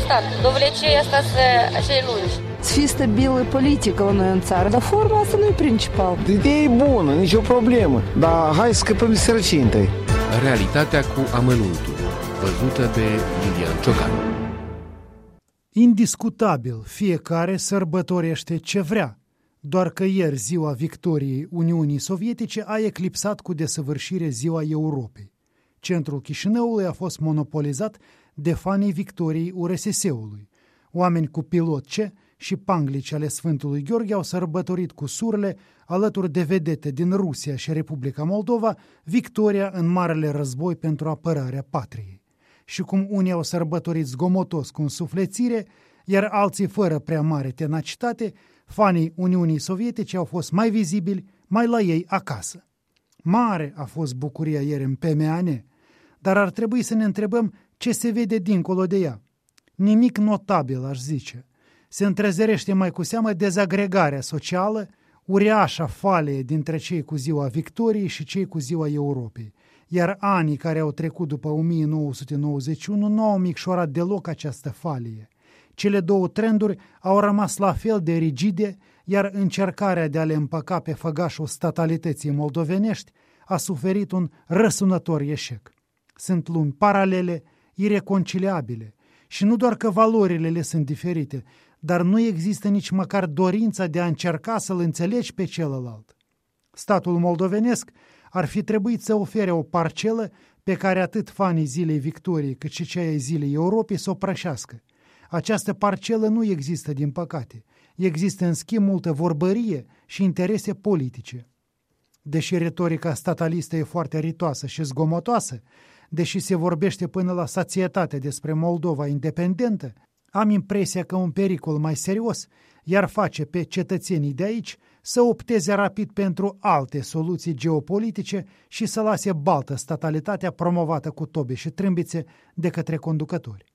stat. Довлече остаться acei lungi. Să fie stabilă politică la noi în țară, dar forma asta nu e principal. Ideea e bună, nicio problemă, dar hai să scăpăm de sărăcie întâi. Realitatea cu amănuntul, văzută de Lilian Ciocan. Indiscutabil, fiecare sărbătorește ce vrea, doar că ieri ziua victoriei Uniunii Sovietice a eclipsat cu desăvârșire ziua Europei. Centrul Chișinăului a fost monopolizat de fanii victoriei URSS-ului. Oameni cu pilotce și panglici ale Sfântului Gheorghe au sărbătorit cu surle, alături de vedete din Rusia și Republica Moldova, victoria în Marele Război pentru apărarea patriei. Și cum unii au sărbătorit zgomotos cu însuflețire, iar alții fără prea mare tenacitate, fanii Uniunii Sovietice au fost mai vizibili, mai la ei acasă. Mare a fost bucuria ieri în PMAN, dar ar trebui să ne întrebăm ce se vede dincolo de ea. Nimic notabil, aș zice. Se întrezerește mai cu seamă dezagregarea socială, uriașa falie dintre cei cu ziua victoriei și cei cu ziua Europei. Iar anii care au trecut după 1991 nu au micșorat deloc această falie. Cele două trenduri au rămas la fel de rigide, iar încercarea de a le împăca pe făgașul statalității moldovenești a suferit un răsunător eșec. Sunt lumi paralele, ireconciliabile și nu doar că valorile le sunt diferite, dar nu există nici măcar dorința de a încerca să-l înțelegi pe celălalt. Statul moldovenesc ar fi trebuit să ofere o parcelă pe care atât fanii Zilei Victoriei cât și cei ai Zilei Europei să o prășească. Această parcelă nu există, din păcate. Există, în schimb, multă vorbărie și interese politice. Deși retorica statalistă e foarte ritoasă și zgomotoasă, deși se vorbește până la sațietate despre Moldova independentă, am impresia că un pericol mai serios i-ar face pe cetățenii de aici să opteze rapid pentru alte soluții geopolitice și să lase baltă statalitatea promovată cu tobe și trâmbițe de către conducători.